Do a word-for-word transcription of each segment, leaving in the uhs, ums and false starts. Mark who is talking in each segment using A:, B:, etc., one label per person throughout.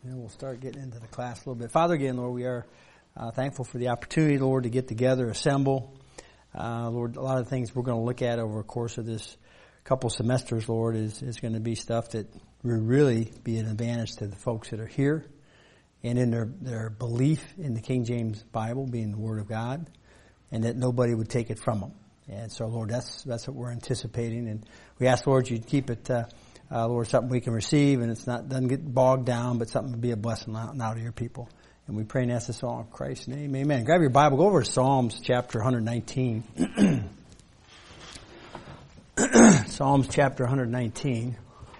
A: And we'll start getting into the class a little bit. Father, again, Lord, we are uh, thankful for the opportunity, Lord, to get together, assemble. Uh, Lord, a lot of the things we're going to look at over the course of this couple semesters, Lord, is, is going to be stuff that will really be an advantage to the folks that are here and in their, their belief in the King James Bible being the Word of God, and that nobody would take it from them. And so, Lord, that's that's what we're anticipating. And we ask, Lord, you'd keep it, uh, uh, Lord, something we can receive, and it's not doesn't get bogged down, but something to be a blessing now, now to your people. And we pray and ask this all in Christ's name. Amen. Grab your Bible. Go over to Psalms chapter one nineteen. Psalms chapter one nineteen.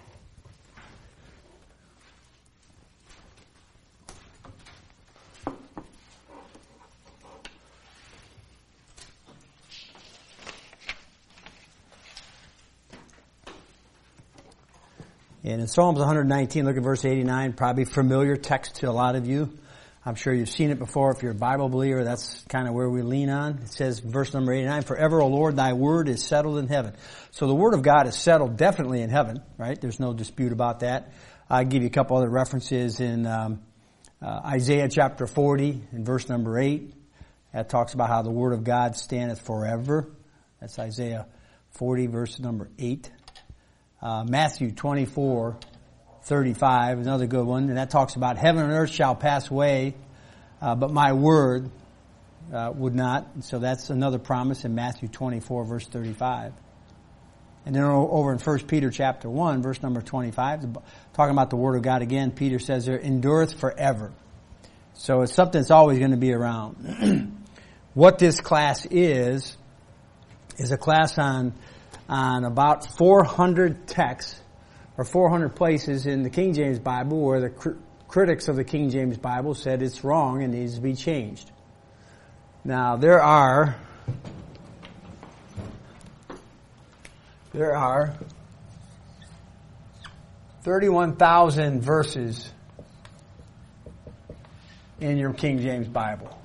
A: And in Psalms one nineteen, look at verse eighty-nine, probably familiar text to a lot of you. I'm sure you've seen it before. If you're a Bible believer, that's kind of where we lean on. It says, verse number eighty-nine, forever, O Lord, thy word is settled in heaven. So the word of God is settled definitely in heaven, right? There's no dispute about that. I'll give you a couple other references in um, uh, Isaiah chapter forty, in verse number eight. That talks about how the word of God standeth forever. That's Isaiah forty, verse number eight. Uh, Matthew twenty-four, thirty-five, another good one, and that talks about heaven and earth shall pass away, uh, but my word uh, would not. So that's another promise in Matthew twenty-four, verse thirty-five. And then over in First Peter chapter one, verse number twenty-five, talking about the word of God again, Peter says there, endureth forever. So it's something that's always going to be around. What this class is, is a class on on about four hundred texts or four hundred places in the King James Bible where the cr- critics of the King James Bible said it's wrong and needs to be changed. Now there are there are thirty-one thousand verses in your King James Bible.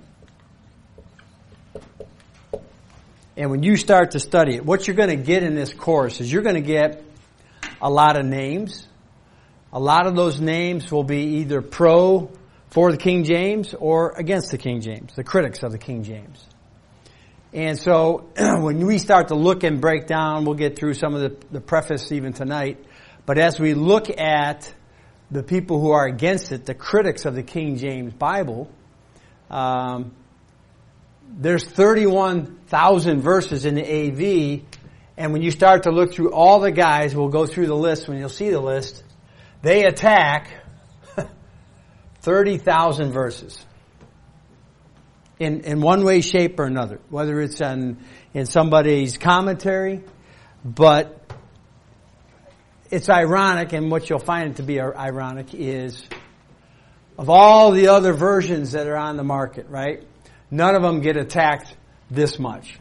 A: And when you start to study it, what you're going to get in this course is you're going to get a lot of names. A lot of those names will be either pro for the King James or against the King James, the critics of the King James. And so when we start to look and break down, we'll get through some of the, the preface even tonight. But as we look at the people who are against it, the critics of the King James Bible, um, there's thirty-one thousand verses in the A V, and when you start to look through all the guys, we'll go through the list when you'll see the list, they attack thirty thousand verses in in one way, shape, or another, whether it's in, in somebody's commentary, but it's ironic, and what you'll find it to be ironic is of all the other versions that are on the market, right? None of them get attacked this much.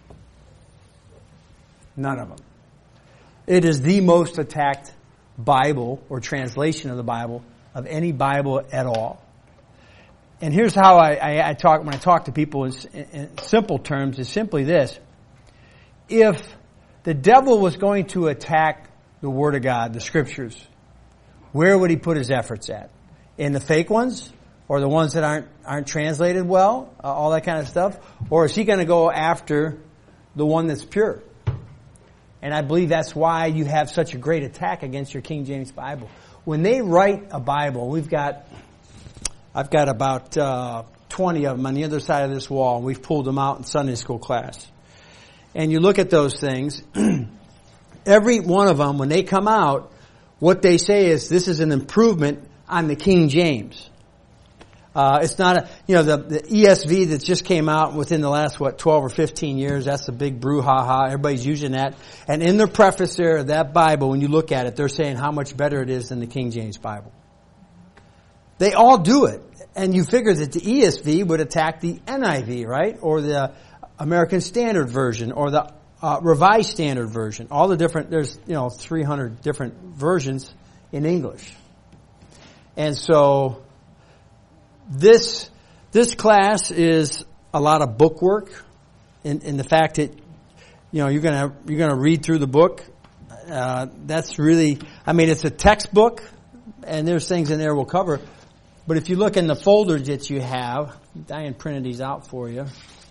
A: None of them. It is the most attacked Bible or translation of the Bible of any Bible at all. And here's how I, I, I talk when I talk to people in, in simple terms: is simply this: if the devil was going to attack the Word of God, the Scriptures, where would he put his efforts at? In the fake ones? Or the ones that aren't aren't translated well, uh, all that kind of stuff? Or is he going to go after the one that's pure? And I believe that's why you have such a great attack against your King James Bible. When they write a Bible, we've got, I've got about uh, twenty of them on the other side of this wall, and we've pulled them out in Sunday school class. And you look at those things, every one of them, when they come out, what they say is this is an improvement on the King James. Uh, it's not a, you know, the, the E S V that just came out within the last, what, twelve or fifteen years, that's the big brouhaha. Everybody's using that. And in the preface there of that Bible, when you look at it, they're saying how much better it is than the King James Bible. They all do it. And you figure that the E S V would attack the N I V, right? Or the American Standard Version, or the uh, Revised Standard Version. All the different, there's, you know, three hundred different versions in English. And so, This this class is a lot of book work, in, in the fact that you know you're gonna you're gonna read through the book. Uh, that's really, I mean, it's a textbook, and there's things in there we'll cover. But if you look in the folders that you have, Diane printed these out for you.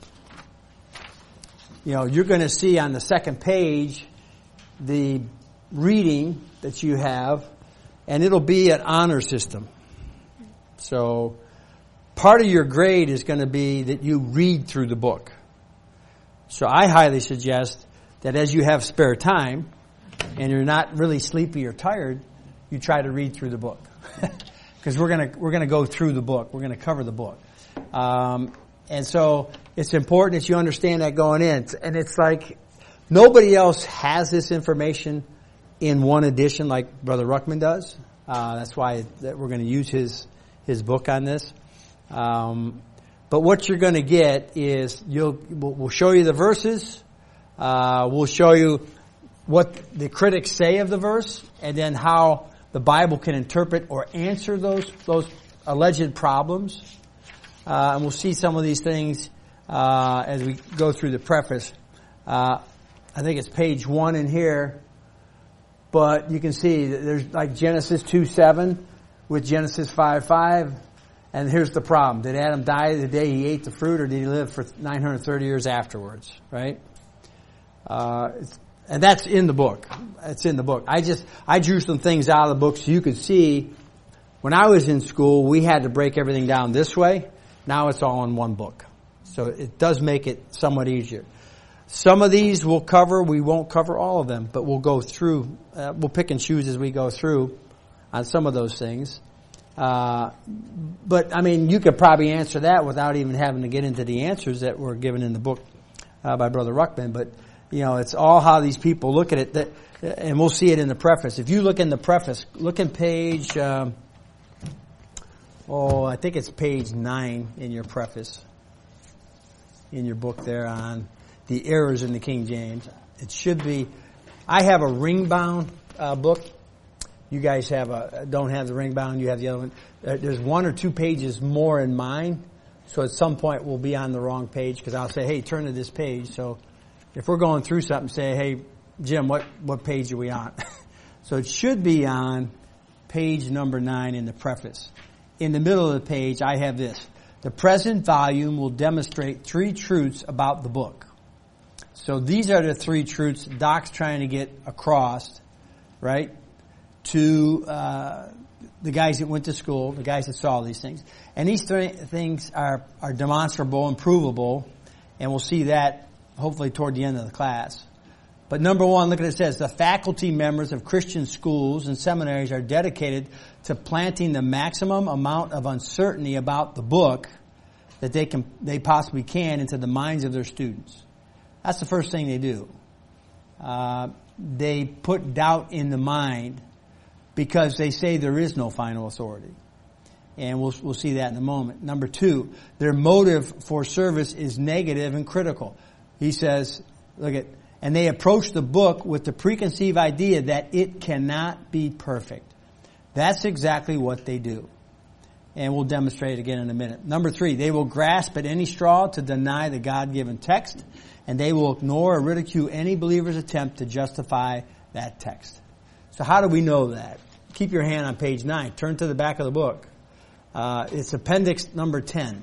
A: You know, you're going to see on the second page the reading that you have, and it'll be an honor system. So part of your grade is going to be that you read through the book. So I highly suggest that as you have spare time and you're not really sleepy or tired, you try to read through the book. Because we're going to we're going to go through the book. We're going to cover the book. Um, and so it's important that you understand that going in. And it's like nobody else has this information in one edition like Brother Ruckman does. Uh, that's why that we're going to use his his book on this. Um, but what you're going to get is you'll we'll, we'll show you the verses. Uh, we'll show you what the critics say of the verse, and then how the Bible can interpret or answer those those alleged problems. Uh, and we'll see some of these things uh, as we go through the preface. Uh, I think it's page one in here, but you can see that there's like Genesis two seven with Genesis five five. And here's the problem. Did Adam die the day he ate the fruit, or did he live for nine hundred thirty years afterwards? Right? Uh, it's, and that's in the book. It's in the book. I just, I drew some things out of the book so you could see. When I was in school, we had to break everything down this way. Now it's all in one book. So it does make it somewhat easier. Some of these we'll cover. We won't cover all of them, but we'll go through. Uh, we'll pick and choose as we go through on some of those things. Uh, but I mean, you could probably answer that without even having to get into the answers that were given in the book uh, by Brother Ruckman. But you know, it's all how these people look at it. That, and we'll see it in the preface. If you look in the preface, look in page. Um, oh, I think it's page nine in your preface, in your book there on the errors in the King James. It should be. I have a ring-bound uh, book. You guys have a don't have the ring bound. You have the other one. Uh, there's one or two pages more in mine, so at some point we'll be on the wrong page because I'll say, "Hey, turn to this page." So if we're going through something, say, "Hey, Jim, what what page are we on?" So it should be on page number nine in the preface. In the middle of the page, I have this: the present volume will demonstrate three truths about the book. So these are the three truths Doc's trying to get across, right? To uh, the guys that went to school, the guys that saw these things. And these th- things are, are demonstrable and provable, and we'll see that hopefully toward the end of the class. But number one, look at it, it says, the faculty members of Christian schools and seminaries are dedicated to planting the maximum amount of uncertainty about the book that they can, they possibly can into the minds of their students. That's the first thing they do. Uh, they put doubt in the mind, because they say there is no final authority. And we'll, we'll see that in a moment. Number two, their motive for service is negative and critical. He says, look at, and they approach the book with the preconceived idea that it cannot be perfect. That's exactly what they do. And we'll demonstrate it again in a minute. Number three, they will grasp at any straw to deny the God-given text, and they will ignore or ridicule any believer's attempt to justify that text. So how do we know that? Keep your hand on page nine. Turn to the back of the book. Uh, it's appendix number ten.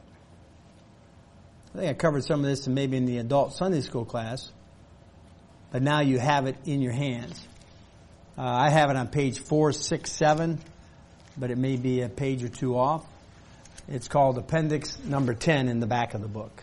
A: I think I covered some of this in maybe in the adult Sunday school class, but now you have it in your hands. Uh, I have it on page four six seven, but it may be a page or two off. It's called appendix number ten in the back of the book.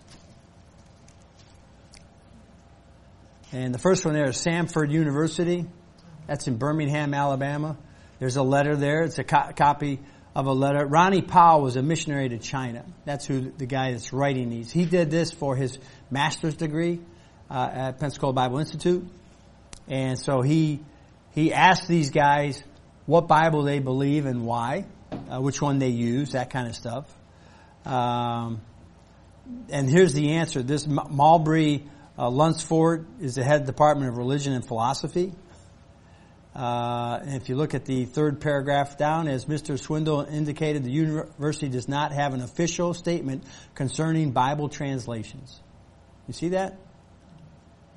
A: And the first one there is Samford University. That's in Birmingham, Alabama. There's a letter there. It's a co- copy of a letter. Ronnie Powell was a missionary to China. That's who the guy that's writing these. He did this for his master's degree uh, at Pensacola Bible Institute. And so he he asked these guys what Bible they believe and why, uh, which one they use, that kind of stuff. Um, and here's the answer. This M- Marbury uh, Lunsford is the head Department of Religion and Philosophy. Uh, and if you look at the third paragraph down, as Mister Swindle indicated, the university does not have an official statement concerning Bible translations. You see that?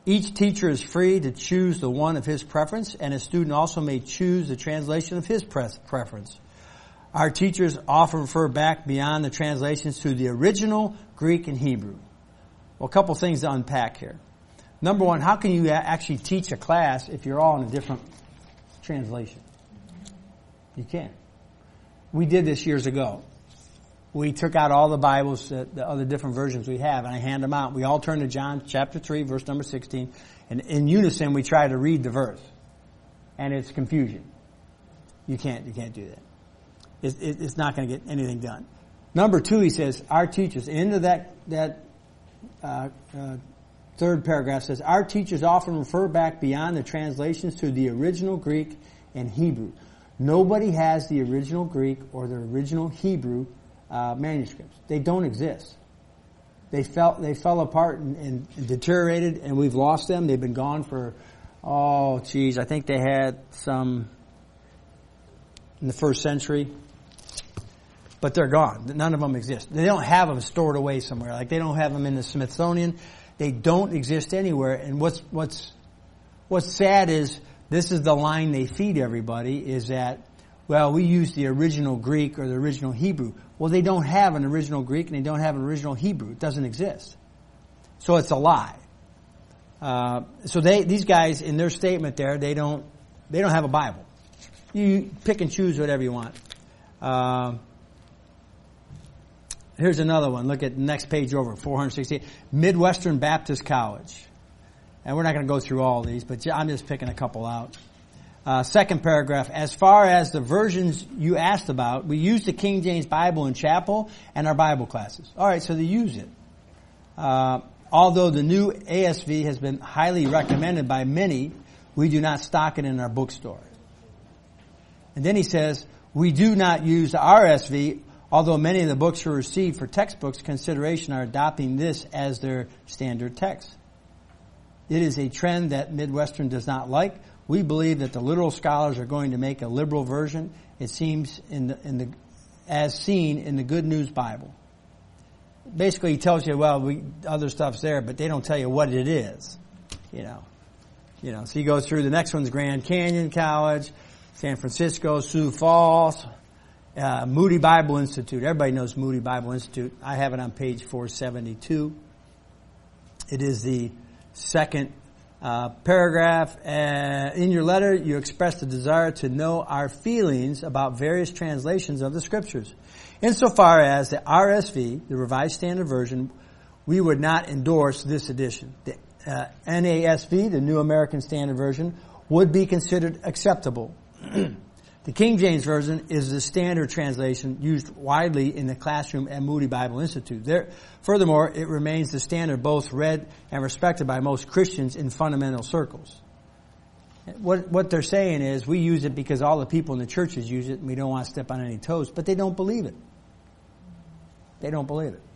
A: Each teacher is free to choose the one of his preference, and a student also may choose the translation of his preference. Our teachers often refer back beyond the translations to the original Greek and Hebrew. Well, a couple things to unpack here. Number one, how can you actually teach a class if you're all in a different translation? You can't. We did this years ago. We took out all the Bibles, the, the other different versions we have, and I hand them out. We all turned to John chapter three, verse number sixteen, and in unison we try to read the verse. And it's confusion. You can't, you can't do that. It's, it, it's not going to get anything done. Number two, he says, our teachers, into that, that, uh, uh, third paragraph says, our teachers often refer back beyond the translations to the original Greek and Hebrew. Nobody has the original Greek or the original Hebrew uh, manuscripts. They don't exist. They fell, they fell apart and, and, and deteriorated, and we've lost them. They've been gone for, oh, geez, I think they had some in the first century. But they're gone. None of them exist. They don't have them stored away somewhere. Like they don't have them in the Smithsonian. They don't exist anywhere. And what's, what's, what's sad is this is the line they feed everybody is that, well, we use the original Greek or the original Hebrew. Well, they don't have an original Greek and they don't have an original Hebrew. It doesn't exist. So it's a lie. Uh, so they, these guys in their statement there, they don't, they don't have a Bible. You pick and choose whatever you want. Uh, Here's another one. Look at the next page over, four sixty-eight. Midwestern Baptist College. And we're not going to go through all these, but I'm just picking a couple out. Uh, second paragraph. As far as the versions you asked about, we use the King James Bible in chapel and our Bible classes. All right, so they use it. Uh, although the new A S V has been highly recommended by many, we do not stock it in our bookstore. And then he says, we do not use the R S V, although many of the books we receive for textbooks consideration are adopting this as their standard text. It is a trend that Midwestern does not like. We believe that the literal scholars are going to make a liberal version. It seems in the, in the, as seen in the Good News Bible. Basically, he tells you, well, we, other stuff's there, but they don't tell you what it is. You know, you know. So he goes through. The next one's Grand Canyon College, San Francisco, Sioux Falls. Uh, Moody Bible Institute. Everybody knows Moody Bible Institute. I have it on page four seventy-two. It is the second uh, paragraph. Uh, in your letter, you expressed a desire to know our feelings about various translations of the Scriptures. Insofar as the R S V, the Revised Standard Version, we would not endorse this edition. The uh, N A S V, the New American Standard Version, would be considered acceptable. The King James Version is the standard translation used widely in the classroom at Moody Bible Institute. There, furthermore, it remains the standard both read and respected by most Christians in fundamental circles. What, what they're saying is we use it because all the people in the churches use it and we don't want to step on any toes, but they don't believe it. They don't believe it.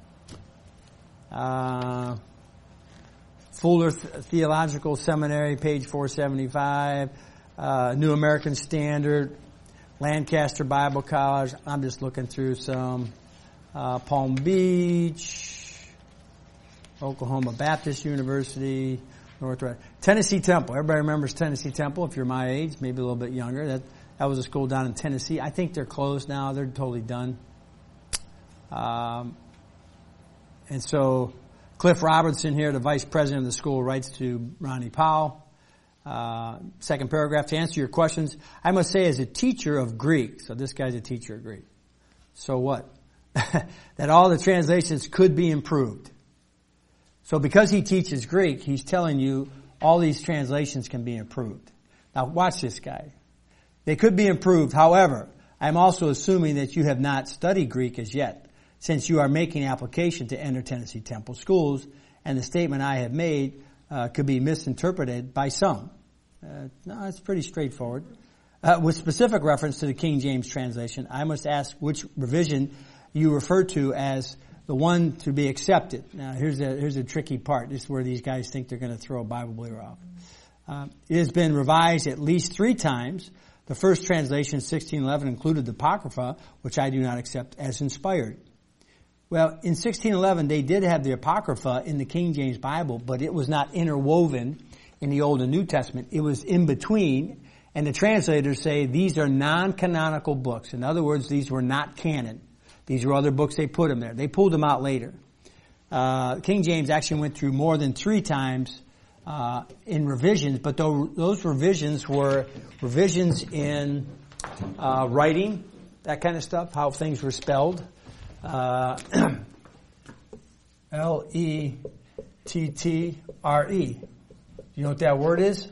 A: Uh, Fuller Theological Seminary, page four seventy-five, uh, New American Standard, Lancaster Bible College. I'm just looking through some. Uh, Palm Beach, Oklahoma Baptist University, Northwest Tennessee Temple. Everybody remembers Tennessee Temple. If you're my age, maybe a little bit younger, that that was a school down in Tennessee. I think they're closed now. They're totally done. Um, and so Cliff Robertson here, the vice president of the school, writes to Ronnie Powell. Uh, second paragraph, to answer your questions, I must say as a teacher of Greek, so this guy's a teacher of Greek, so what? That all the translations could be improved. So because he teaches Greek, he's telling you all these translations can be improved. Now watch this guy. They could be improved. However, I'm also assuming that you have not studied Greek as yet, since you are making application to enter Tennessee Temple schools, and the statement I have made uh, could be misinterpreted by some. Uh, no, it's pretty straightforward. Uh, with specific reference to the King James translation, I must ask which revision you refer to as the one to be accepted. Now, here's a here's a tricky part. This is where these guys think they're going to throw a Bible believer off. Uh, it has been revised at least three times. The first translation, sixteen eleven, included the Apocrypha, which I do not accept as inspired. Well, in sixteen eleven, they did have the Apocrypha in the King James Bible, but it was not interwoven in the Old and New Testament. It was in between, and the translators say these are non-canonical books. In other words, these were not canon. These were other books, they put them there. They pulled them out later. Uh, King James actually went through more than three times uh, in revisions, but those revisions were revisions in uh, writing, that kind of stuff, how things were spelled. Uh, L E T T R E. You know what that word is?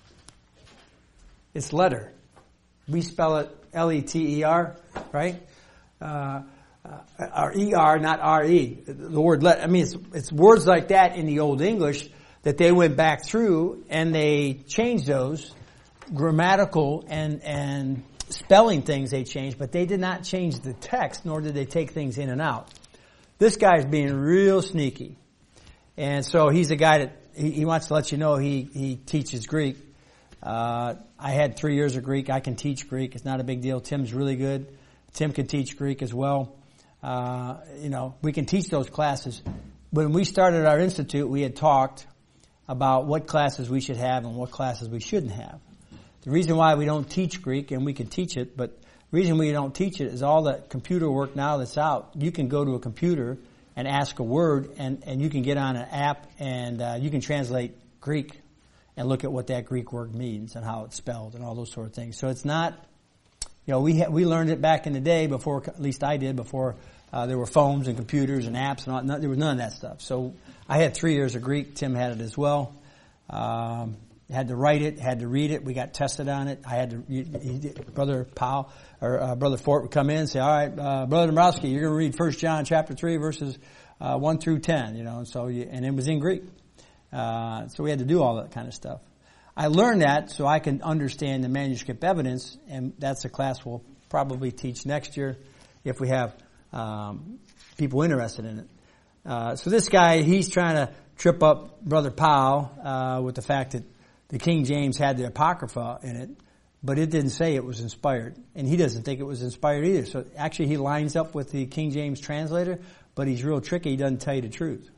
A: It's letter. We spell it L E T E R, right? Uh, uh, or E R, not R E. The word letter. I mean, it's, it's words like that in the Old English that they went back through and they changed those grammatical and and spelling things they changed, but they did not change the text, nor did they take things in and out. This guy's being real sneaky. And so he's a guy that, he, he wants to let you know he, he teaches Greek. Uh, I had three years of Greek. I can teach Greek. It's not a big deal. Tim's really good. Tim can teach Greek as well. Uh, you know, we can teach those classes. When we started our institute, we had talked about what classes we should have and what classes we shouldn't have. The reason why we don't teach Greek, and we can teach it, but the reason we don't teach it is all the computer work now that's out. You can go to a computer and ask a word, and, and you can get on an app, and uh, you can translate Greek and look at what that Greek word means and how it's spelled and all those sort of things. So it's not, you know, we ha- we learned it back in the day before, at least I did, before uh, there were phones and computers and apps and all. No, there was none of that stuff. So I had three years of Greek. Tim had it as well. Um, Had to write it, had to read it. We got tested on it. I had to, he, he, Brother Powell, or uh, Brother Fort would come in and say, all right, uh, Brother Dombrowski, you're going to read First John chapter three, verses uh, one through ten, you know, and so, you, and it was in Greek. Uh, so we had to do all that kind of stuff. I learned that so I can understand the manuscript evidence, and that's a class we'll probably teach next year if we have um, people interested in it. Uh, so this guy, he's trying to trip up Brother Powell uh, with the fact that the King James had the Apocrypha in it, but it didn't say it was inspired. And he doesn't think it was inspired either. So actually he lines up with the King James translator, but he's real tricky. He doesn't tell you the truth.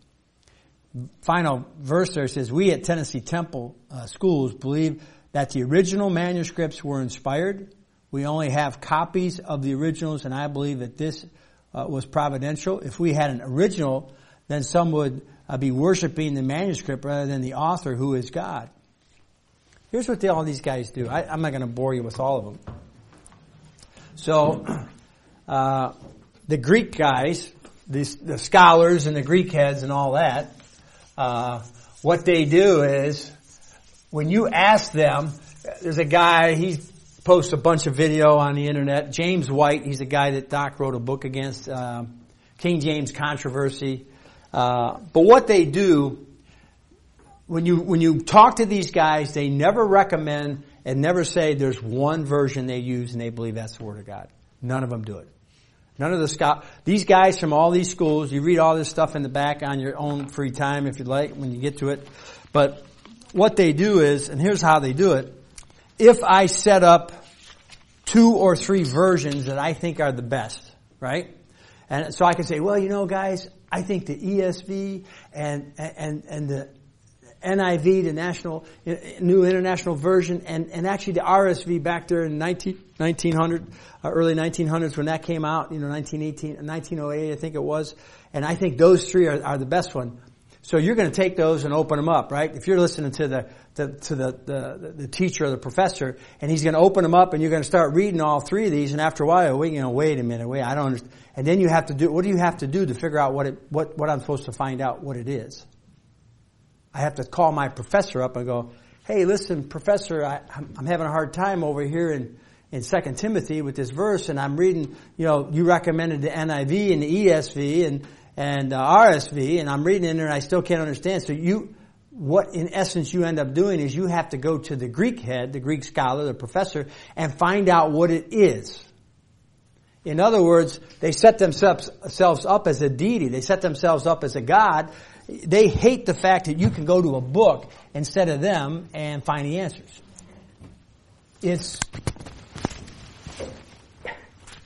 A: Final verse there says, we at Tennessee Temple uh, Schools believe that the original manuscripts were inspired. We only have copies of the originals, and I believe that this uh, was providential. If we had an original, then some would uh, be worshiping the manuscript rather than the author, who is God. Here's what they, all these guys do. I, I'm not going to bore you with all of them. So, uh, the Greek guys, the, the scholars and the Greek heads and all that, uh, what they do is, when you ask them, there's a guy, he posts a bunch of video on the internet, James White, he's a guy that Doc wrote a book against, uh, King James controversy. Uh, but what they do, When you, when you talk to these guys, they never recommend and never say there's one version they use and they believe that's the Word of God. None of them do it. None of the scholars. These guys from all these schools, you read all this stuff in the back on your own free time if you'd like, when you get to it. But what they do is, and here's how they do it, if I set up two or three versions that I think are the best, right? And so I can say, well, you know, guys, I think the E S V and, and, and the N I V, the National, New International Version, and, and actually the R S V back there in nineteen, nineteen hundred, uh, early nineteen hundreds when that came out, you know, nineteen eighteen, nineteen oh eight, I think it was. And I think those three are, are the best one. So you're going to take those and open them up, right? If you're listening to the, the to the, the, the teacher or the professor, and he's going to open them up and you're going to start reading all three of these, and after a while, wait, you know, wait a minute, wait, I don't understand. And then you have to do, what do you have to do to figure out what it, what, what I'm supposed to find out what it is? I have to call my professor up and go, hey, listen, professor, I, I'm having a hard time over here in, in Second Timothy with this verse, and I'm reading, you know, you recommended the N I V and the E S V and, and uh, R S V, and I'm reading in there and I still can't understand. So you, what in essence you end up doing is you have to go to the Greek head, the Greek scholar, the professor, and find out what it is. In other words, they set themselves, themselves up as a deity. They set themselves up as a god. They hate the fact that you can go to a book instead of them and find the answers. It's,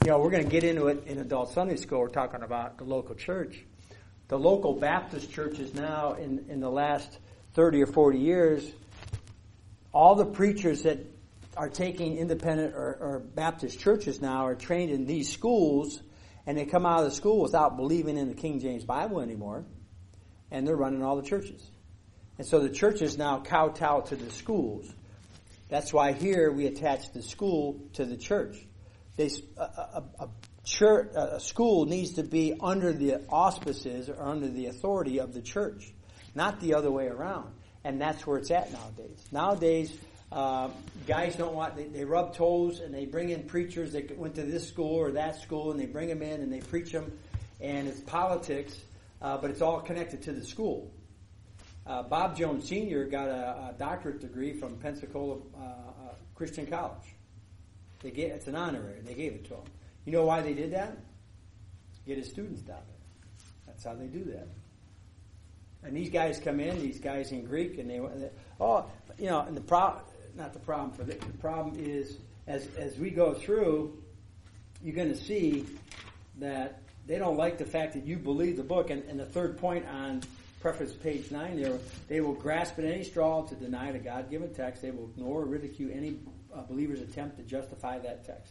A: know, we're going to get into it in adult Sunday school. We're talking about the local church. The local Baptist churches now, in, in the last thirty or forty years, all the preachers that are taking independent or, or Baptist churches now are trained in these schools, and they come out of the school without believing in the King James Bible anymore, and they're running all the churches. And so the churches now kowtow to the schools. That's why here we attach the school to the church. They, a, a, a, church, a school needs to be under the auspices or under the authority of the church, not the other way around. And that's where it's at nowadays. Nowadays, uh, guys don't want, they, they rub toes and they bring in preachers that went to this school or that school, and they bring them in and they preach them, and it's politics, uh, but it's all connected to the school. Uh, Bob Jones Senior got a, a doctorate degree from Pensacola uh, uh, Christian College. They gave, it's an honorary. They gave it to him. You know why they did that? Get his students down there. That's how they do that. And these guys come in, these guys in Greek, and they, they oh, you know, and the problem, not the problem for the, the problem is as as we go through, you're going to see that they don't like the fact that you believe the book. And, and the third point on preface page nine there, they will grasp at any straw to deny the God-given text. They will ignore or ridicule any uh, believer's attempt to justify that text.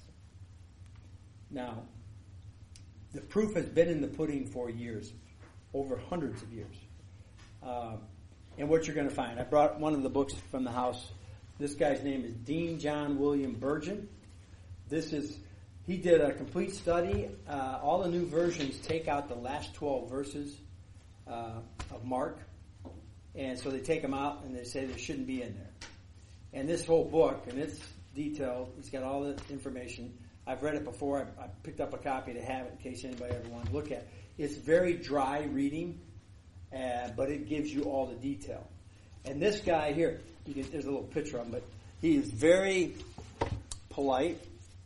A: Now, the proof has been in the pudding for years, over hundreds of years. Uh, and what you're going to find, I brought one of the books from the house. This guy's name is Dean John William Burgeon. This is, he did a complete study. Uh, all the new versions take out the last twelve verses Uh, of Mark, and so they take them out and they say they shouldn't be in there. And this whole book, and it's detailed, it's got all the information. I've read it before. I, I picked up a copy to have it in case anybody ever wanted to look at it. It's very dry reading, uh, but it gives you all the detail. And this guy here, you can, there's a little picture of him, but he is very polite,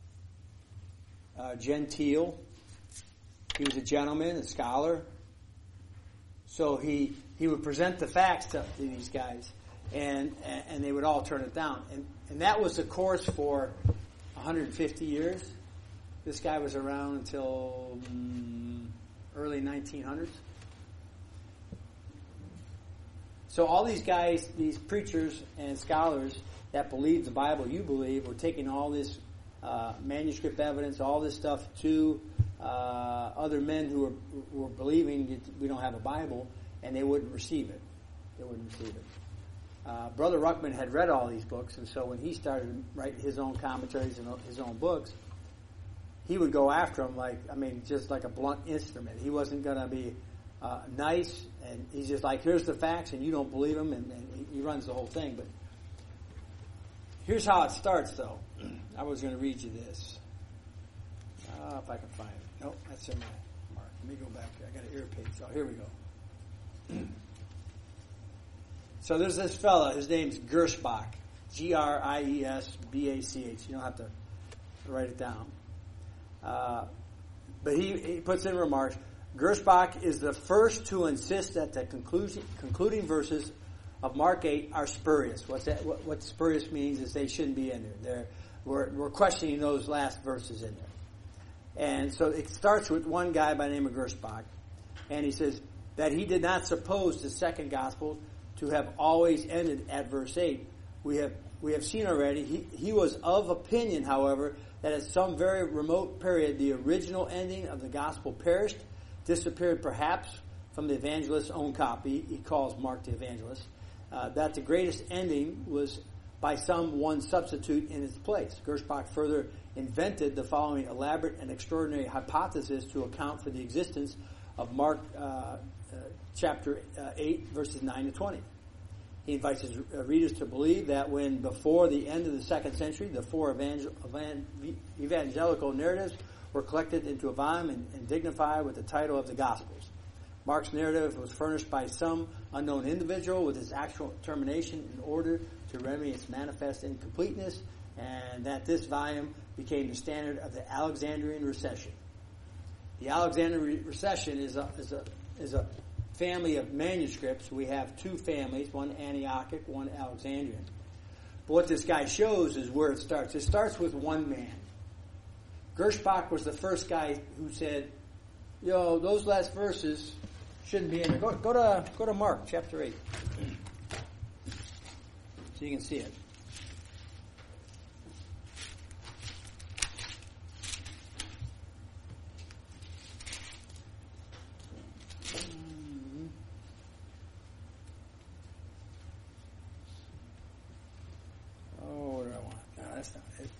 A: uh, genteel. He was a gentleman, a scholar. So he, he would present the facts to, to these guys, and and they would all turn it down. And and that was the course for one hundred fifty years. This guy was around until um, early nineteen hundreds. So all these guys, these preachers and scholars that believed the Bible you believe, were taking all this uh, manuscript evidence, all this stuff to Uh, other men who were, who were believing that we don't have a Bible, and they wouldn't receive it. They wouldn't receive it. Uh, Brother Ruckman had read all these books, and so when he started writing his own commentaries and his own books, he would go after them like, I mean, just like a blunt instrument. He wasn't going to be uh, nice, and he's just like, here's the facts, and you don't believe them, and, and he runs the whole thing. But here's how it starts, though. I was going to read you this. Uh, if I can find it. Nope, that's in my mark. Let me go back here. I got an ear page. Oh, here we go. So there's this fella. His name's Gersbach. G R I E S B A C H. You don't have to write it down. Uh, but he, he puts in remarks, Gersbach is the first to insist that the conclusion, concluding verses of Mark eight are spurious. What's that? What, what spurious means is they shouldn't be in there. They're, we're, we're questioning those last verses in there. And so it starts with one guy by the name of Gersbach, and he says that he did not suppose the second gospel to have always ended at verse eight. We have we have seen already, he, he was of opinion, however, that at some very remote period the original ending of the gospel perished, disappeared perhaps from the evangelist's own copy. He calls Mark the evangelist. Uh, that the greatest ending was by some one substitute in its place. Gersbach further invented the following elaborate and extraordinary hypothesis to account for the existence of Mark uh, uh, chapter uh, eight, verses nine to twenty. He invites his uh, readers to believe that when, before the end of the second century, the four evangel- evan- evangelical narratives were collected into a volume and, and dignified with the title of the Gospels. Mark's narrative was furnished by some unknown individual with its actual termination in order to remedy its manifest incompleteness, and that this volume became the standard of the Alexandrian Recension. The Alexandrian Recension is a, is a, is a family of manuscripts. We have two families, one Antiochic, one Alexandrian. But what this guy shows is where it starts. It starts with one man, Gershbach was the first guy who said, yo, those last verses shouldn't be in there. Go, go to go to Mark chapter eight. So you can see it. Oh, what do I want? No, that's not it.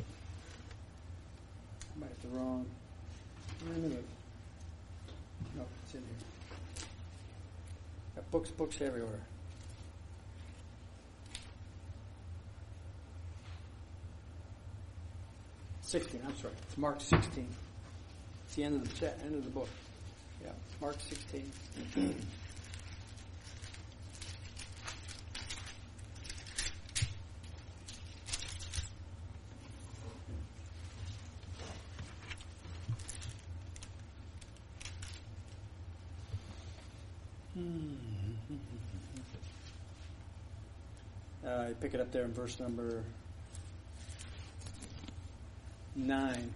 A: I might have the wrong. Wait a minute. No, it's in here. Got books, books everywhere. Sixteen. I'm sorry. It's Mark sixteen. It's the end of the chat, end of the book. Yeah, Mark sixteen. Uh, you pick it up there in verse number nine.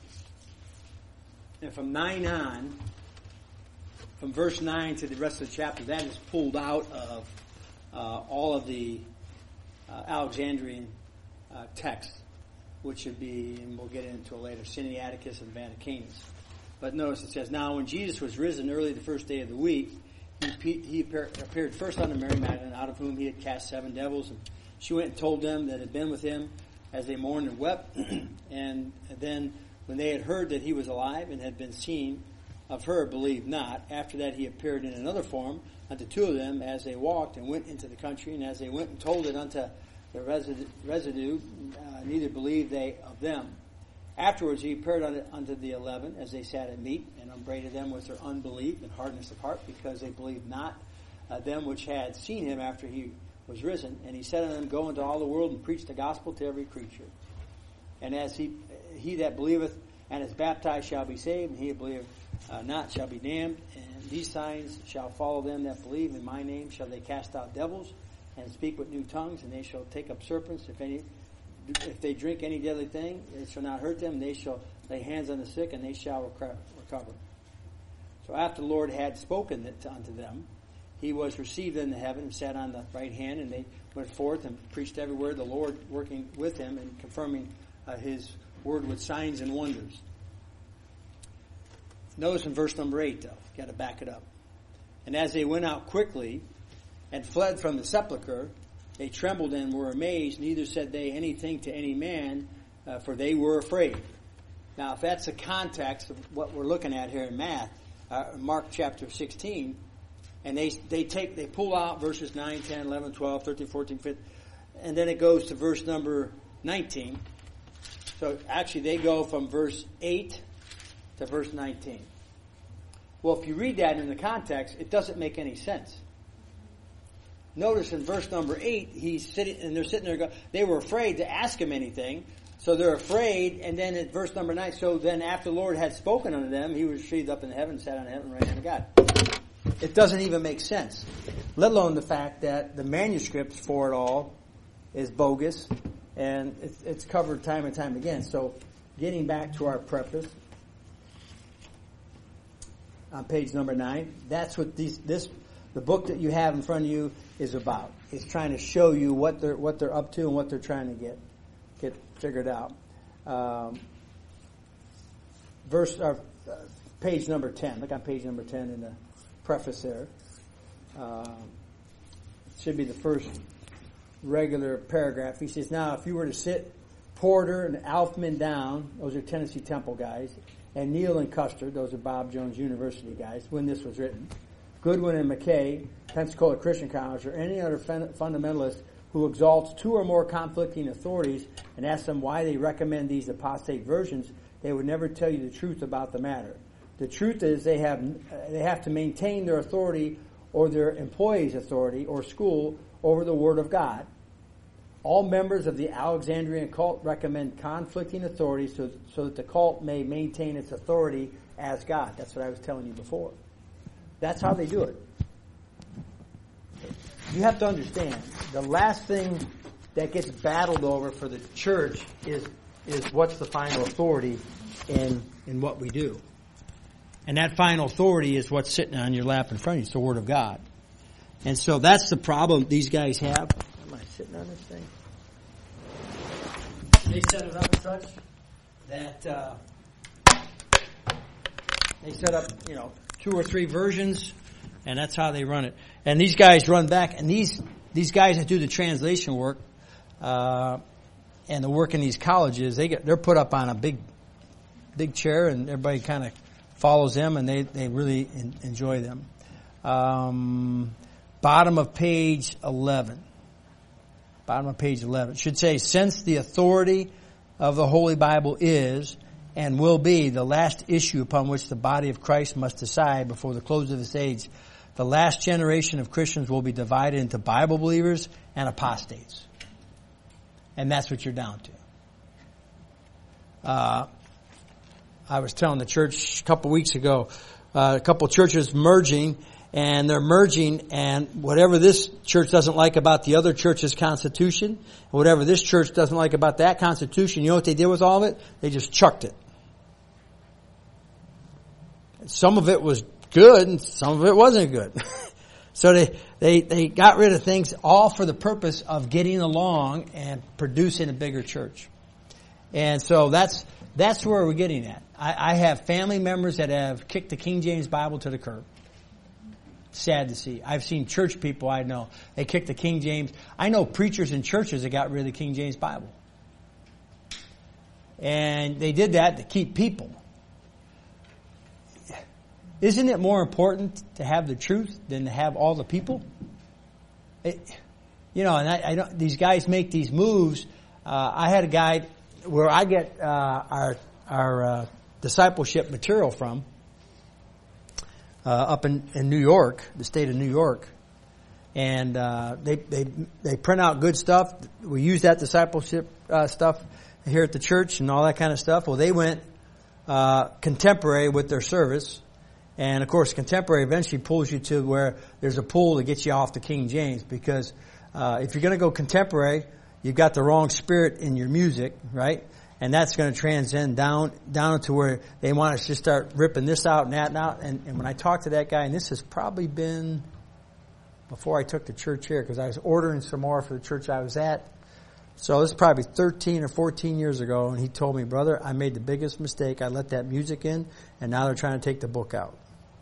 A: And from nine on, from verse nine to the rest of the chapter, that is pulled out of uh, all of the uh, Alexandrian uh, texts, which should be, and we'll get into it later, Sinaiticus and Vaticanus. But notice it says, now when Jesus was risen early the first day of the week, He, he appeared first unto Mary Magdalene, out of whom he had cast seven devils. And she went and told them that had been with him as they mourned and wept. And then when they had heard that he was alive and had been seen of her, believed not. After that he appeared in another form unto two of them as they walked and went into the country. And as they went and told it unto the residue, residue uh, neither believed they of them. Afterwards he appeared unto, unto the eleven as they sat at meat, and upbraided them with their unbelief and hardness of heart, because they believed not uh, them which had seen him after he was risen. And he said unto them, go into all the world and preach the gospel to every creature. And as he he that believeth and is baptized shall be saved, and he that believeth uh, not shall be damned. And these signs shall follow them that believe. In my name shall they cast out devils, and speak with new tongues, and they shall take up serpents. If any If they drink any deadly thing, it shall not hurt them. They shall lay hands on the sick, and they shall recover. So after the Lord had spoken it unto them, he was received into heaven and sat on the right hand, and they went forth and preached everywhere, the Lord working with him and confirming uh, his word with signs and wonders. Notice in verse number eight, though. You've got to back it up. And as they went out quickly and fled from the sepulchre, they trembled and were amazed, neither said they anything to any man, uh, for they were afraid. Now, if that's the context of what we're looking at here in Math, uh, Mark chapter sixteen, and they they take they pull out verses nine, ten, eleven, twelve, thirteen, fourteen, fifteen, and then it goes to verse number nineteen. So actually they go from verse eight to verse nineteen. Well, if you read that in the context, it doesn't make any sense. Notice in verse number eight, he's sitting, and they're sitting there. Go, they were afraid to ask him anything, so they're afraid. And then at verse number nine, so then after the Lord had spoken unto them, he was received up in heaven, sat on heaven, right hand of God. It doesn't even make sense, let alone the fact that the manuscripts for it all is bogus, and it's, it's covered time and time again. So, getting back to our preface on page number nine, that's what these this. The book that you have in front of you is about. It's trying to show you what they're what they're up to and what they're trying to get get figured out. Um, verse, uh, page number ten. Look on page number ten in the preface there. Uh, it should be the first regular paragraph. He says, "Now, if you were to sit Porter and Alfman down, those are Tennessee Temple guys, and Neal and Custer, those are Bob Jones University guys, when this was written." Goodwin and McKay, Pensacola Christian College, or any other fundamentalist who exalts two or more conflicting authorities and asks them why they recommend these apostate versions, they would never tell you the truth about the matter. The truth is they have they have to maintain their authority or their employees' authority or school over the Word of God. All members of the Alexandrian cult recommend conflicting authorities so, so that the cult may maintain its authority as God. That's what I was telling you before. That's how they do it. You have to understand, the last thing that gets battled over for the church is is what's the final authority in in what we do. And that final authority is what's sitting on your lap in front of you. It's the Word of God. And so that's the problem these guys have. Am I sitting on this thing? They set it up such that uh, they set up, you know, two or three versions, and that's how they run it. And these guys run back, and these these guys that do the translation work uh, and the work in these colleges, they get they're put up on a big big chair, and everybody kind of follows them, and they they really in, enjoy them. Um, bottom of page eleven. Bottom of page eleven. It should say, since the authority of the Holy Bible is and will be the last issue upon which the body of Christ must decide before the close of this age, the last generation of Christians will be divided into Bible believers and apostates. And that's what you're down to. Uh, I was telling the church a couple weeks ago, uh, a couple churches merging, and they're merging, and whatever this church doesn't like about the other church's constitution, whatever this church doesn't like about that constitution, you know what they did with all of it? They just chucked it. Some of it was good, and some of it wasn't good. So they, they, they got rid of things all for the purpose of getting along and producing a bigger church. And so that's, that's where we're getting at. I, I have family members that have kicked the King James Bible to the curb. Sad to see. I've seen church people I know, they kicked the King James. I know preachers in churches that got rid of the King James Bible. And they did that to keep people. Isn't it more important to have the truth than to have all the people? It, you know, and I, I don't, these guys make these moves. Uh, I had a guy where I get uh, our our uh, discipleship material from. Uh, up in, in New York, the state of New York, and uh, they they they print out good stuff. We use that discipleship uh, stuff here at the church and all that kind of stuff. Well, they went uh, contemporary with their service, and of course, contemporary eventually pulls you to where there's a pull to get you off the King James, because uh, if you're going to go contemporary, you've got the wrong spirit in your music, right? And that's going to transcend down down to where they want us to just start ripping this out and that and out. And, and when I talked to that guy, and this has probably been before I took the church here, because I was ordering some more for the church I was at. So this is probably thirteen or fourteen years ago, and he told me, brother, I made the biggest mistake. I let that music in, and now they're trying to take the book out.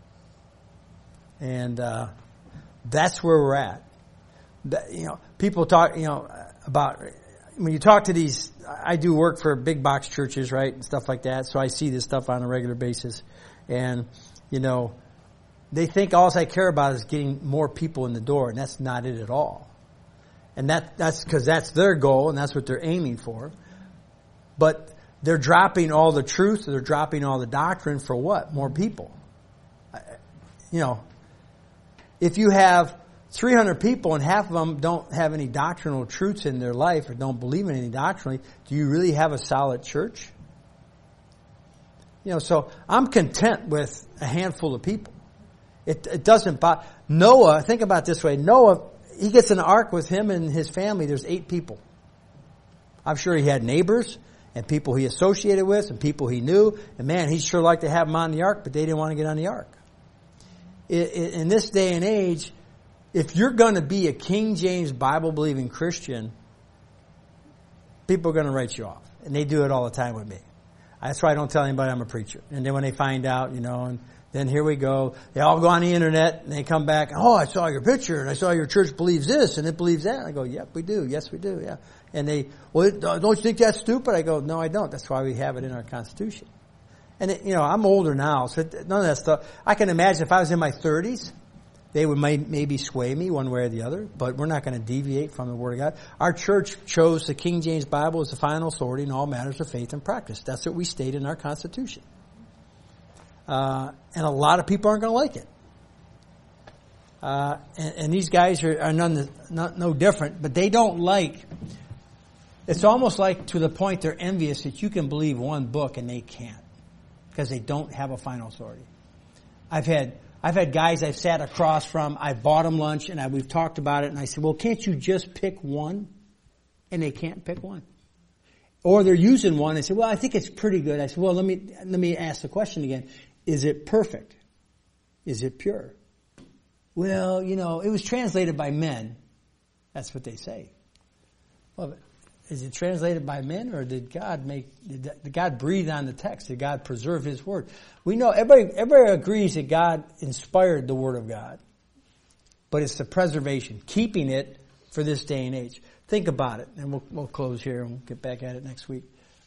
A: And uh, that's where we're at. That, you know, people talk, you know, about... When you talk to these, I do work for big box churches, right, and stuff like that, so I see this stuff on a regular basis. And, you know, they think all I care about is getting more people in the door, and that's not it at all. And that that's because that's their goal, and that's what they're aiming for. But they're dropping all the truth, they're dropping all the doctrine for what? More people. You know, if you have three hundred people and half of them don't have any doctrinal truths in their life or don't believe in any doctrinally, do you really have a solid church? You know, so I'm content with a handful of people. It, it doesn't bother. Noah, think about it this way. Noah, he gets in an ark with him and his family. There's eight people. I'm sure he had neighbors and people he associated with and people he knew. And man, he'd sure like to have them on the ark, but they didn't want to get on the ark. In, in this day and age, if you're going to be a King James Bible-believing Christian, people are going to write you off. And they do it all the time with me. That's why I don't tell anybody I'm a preacher. And then when they find out, you know, and then here we go. They all go on the internet and they come back. Oh, I saw your picture and I saw your church believes this and it believes that. And I go, yep, we do. Yes, we do. Yeah. And they, well, don't you think that's stupid? I go, no, I don't. That's why we have it in our Constitution. And, it, you know, I'm older now, so none of that stuff. I can imagine if I was in my thirties, they would may, maybe sway me one way or the other, but we're not going to deviate from the Word of God. Our church chose the King James Bible as the final authority in all matters of faith and practice. That's what we state in our Constitution. Uh, and a lot of people aren't going to like it. Uh, and, and these guys are, are none, not, no different, but they don't like, it's almost like to the point they're envious that you can believe one book and they can't, because they don't have a final authority. I've had I've had guys I've sat across from, I've bought them lunch, and I, we've talked about it, and I said, well, can't you just pick one? And they can't pick one. Or they're using one and say, well, I think it's pretty good. I said, well, let me, let me ask the question again. Is it perfect? Is it pure? Well, you know, it was translated by men. That's what they say. Well, is it translated by men, or did God make, did God breathe on the text? Did God preserve His Word? We know, everybody, everybody agrees that God inspired the Word of God. But it's the preservation, keeping it for this day and age. Think about it, and we'll, we'll close here and we'll get back at it next week.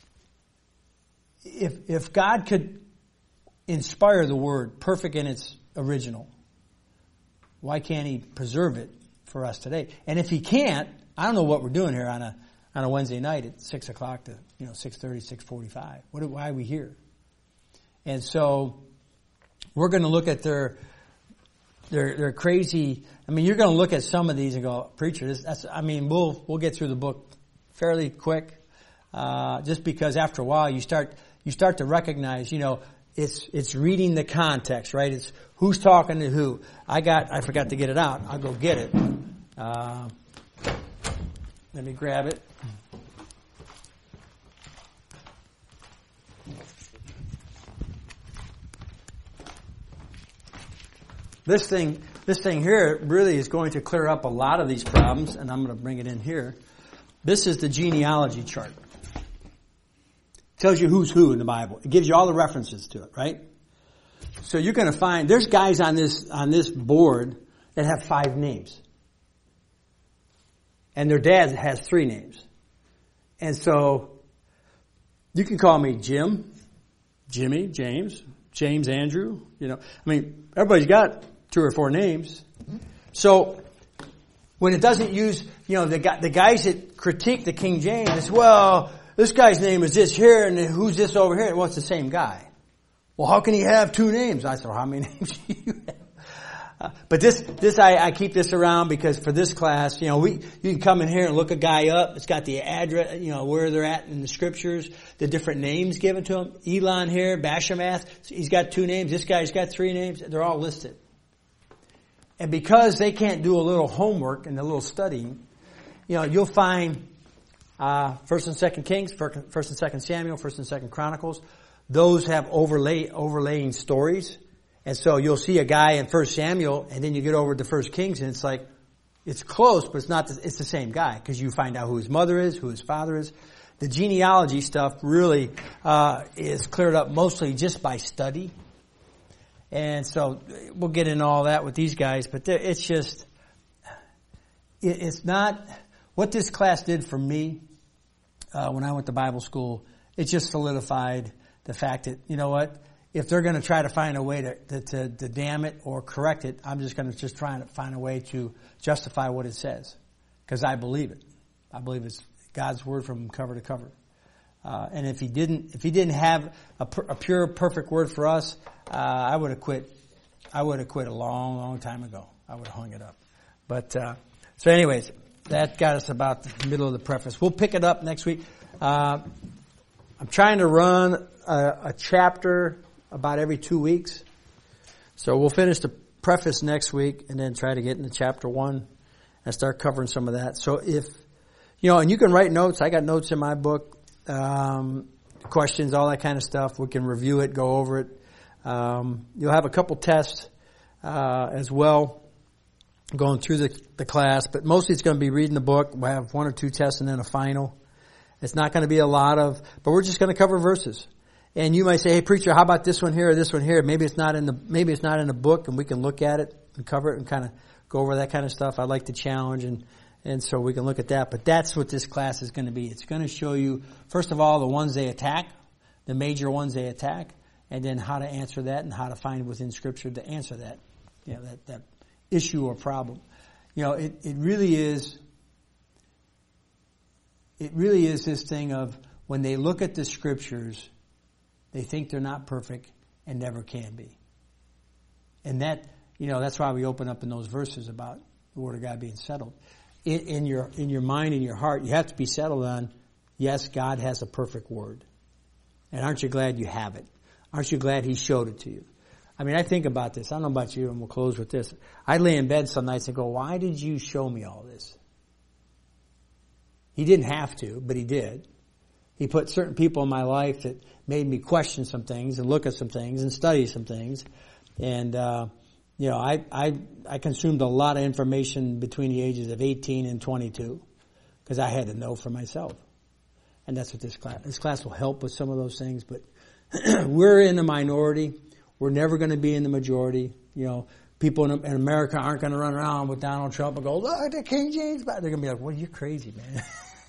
A: If, if God could inspire the Word, perfect in its original, why can't He preserve it for us today? And if He can't, I don't know what we're doing here on a on a Wednesday night at six o'clock to you know six thirty, six forty-five. What? Why are we here? And so we're going to look at their their their crazy. I mean, you're going to look at some of these and go, preacher, this, that's. I mean, we'll we'll get through the book fairly quick, uh, just because after a while you start you start to recognize, you know, it's it's reading the context, right? It's who's talking to who. I got I forgot to get it out. I'll go get it. Uh, let me grab it. This thing, this thing here really is going to clear up a lot of these problems, and I'm going to bring it in here. This is the genealogy chart. It tells you who's who in the Bible. It gives you all the references to it, right? So you're going to find, there's guys on this, on this board that have five names. And their dad has three names. And so, you can call me Jim, Jimmy, James, James Andrew, you know. I mean, everybody's got two or four names. So, when it doesn't use, you know, the, the guys that critique the King James, it's, well, this guy's name is this here, and who's this over here? Well, it's the same guy. Well, how can he have two names? I said, well, how many names do you have? Uh, but this, this, I, I keep this around because for this class, you know, we, you can come in here and look a guy up. It's got the address, you know, where they're at in the scriptures, the different names given to him. Elon here, Bashamath, he's got two names. This guy's got three names. They're all listed. And because they can't do a little homework and a little studying, you know, you'll find, uh, First and Second Kings, First and Second Samuel, First and Second Chronicles. Those have overlay, overlaying stories. And so you'll see a guy in First Samuel, and then you get over to First Kings, and it's like, it's close, but it's not, the, it's the same guy, because you find out who his mother is, who his father is. The genealogy stuff really, uh, is cleared up mostly just by study. And so we'll get into all that with these guys, but it's just, it, it's not, what this class did for me, uh, when I went to Bible school, it just solidified the fact that, you know what, if they're going to try to find a way to, to, to, to damn it or correct it, I'm just going to just try to find a way to justify what it says. Because I believe it. I believe it's God's word from cover to cover. Uh, and if he didn't, if he didn't have a, a pure, perfect word for us, uh, I would have quit. I would have quit a long, long time ago. I would have hung it up. But, uh, so anyways, that got us about the middle of the preface. We'll pick it up next week. Uh, I'm trying to run a, a chapter about every two weeks. So we'll finish the preface next week and then try to get into chapter one and start covering some of that. So if, you know, and you can write notes. I got notes in my book, um, questions, all that kind of stuff. We can review it, go over it. Um, you'll have a couple tests, uh, as well going through the, the class, but mostly it's going to be reading the book. We'll have one or two tests and then a final. It's not going to be a lot of, but we're just going to cover verses. And you might say, hey, preacher, how about this one here or this one here? Maybe it's not in the, maybe it's not in the book, and we can look at it and cover it and kind of go over that kind of stuff. I like to challenge, and, and so we can look at that. But that's what this class is going to be. It's going to show you, first of all, the ones they attack, the major ones they attack, and then how to answer that and how to find within Scripture to answer that, you know, that, that issue or problem. You know, it, it really is, it really is this thing of when they look at the Scriptures, they think they're not perfect and never can be. And that, you know, that's why we open up in those verses about the Word of God being settled. In, in your, in your mind and your heart, you have to be settled on, yes, God has a perfect Word. And aren't you glad you have it? Aren't you glad He showed it to you? I mean, I think about this. I don't know about you, and we'll close with this. I lay in bed some nights and go, why did you show me all this? He didn't have to, but He did. He put certain people in my life that made me question some things and look at some things and study some things. And, uh, you know, I, I, I consumed a lot of information between the ages of eighteen and twenty-two because I had to know for myself. And that's what this class, this class will help with some of those things. But we're in the minority. We're never going to be in the majority. You know, people in, in America aren't going to run around with Donald Trump and go, look, the King James Bible. They're going to be like, well, you're crazy, man.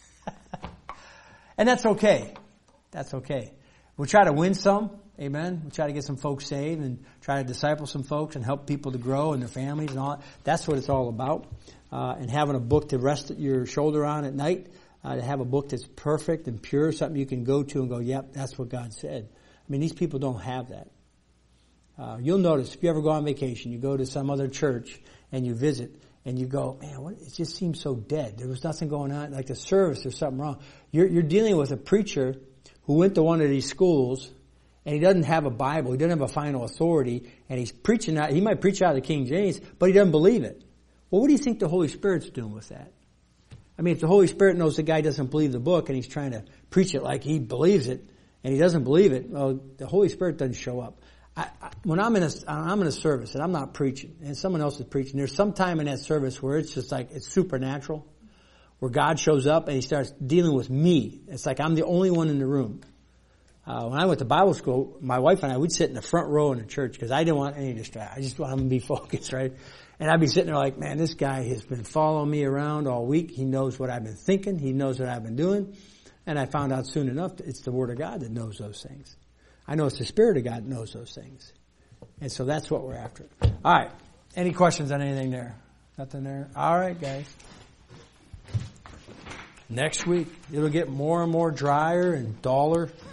A: And that's okay. That's okay. We'll try to win some. Amen. We'll try to get some folks saved and try to disciple some folks and help people to grow and their families and all that. That's what it's all about. Uh, and having a book to rest your shoulder on at night, uh, to have a book that's perfect and pure, something you can go to and go, yep, that's what God said. I mean, these people don't have that. Uh, you'll notice if you ever go on vacation, you go to some other church and you visit and you go, man, what, it just seems so dead. There was nothing going on. Like the service, there's something wrong. You're, you're dealing with a preacher who went to one of these schools and he doesn't have a Bible. He doesn't have a final authority. And he's preaching out, he might preach out of the King James, but he doesn't believe it. Well, what do you think the Holy Spirit's doing with that? I mean, if the Holy Spirit knows the guy doesn't believe the book and he's trying to preach it like he believes it and he doesn't believe it, well, the Holy Spirit doesn't show up. I, I, when I'm in a, I'm in a service and I'm not preaching and someone else is preaching, there's some time in that service where it's just like, it's supernatural, where God shows up and he starts dealing with me. It's like I'm the only one in the room. Uh, when I went to Bible school, my wife and I, we'd sit in the front row in the church because I didn't want any distraction. I just wanted to be focused, right? And I'd be sitting there like, man, this guy has been following me around all week. He knows what I've been thinking. He knows what I've been doing. And I found out soon enough that it's the Word of God that knows those things. I know it's the Spirit of God that knows those things. And so that's what we're after. All right. Any questions on anything there? Nothing there? All right, guys. Next week, it'll get more and more drier and duller.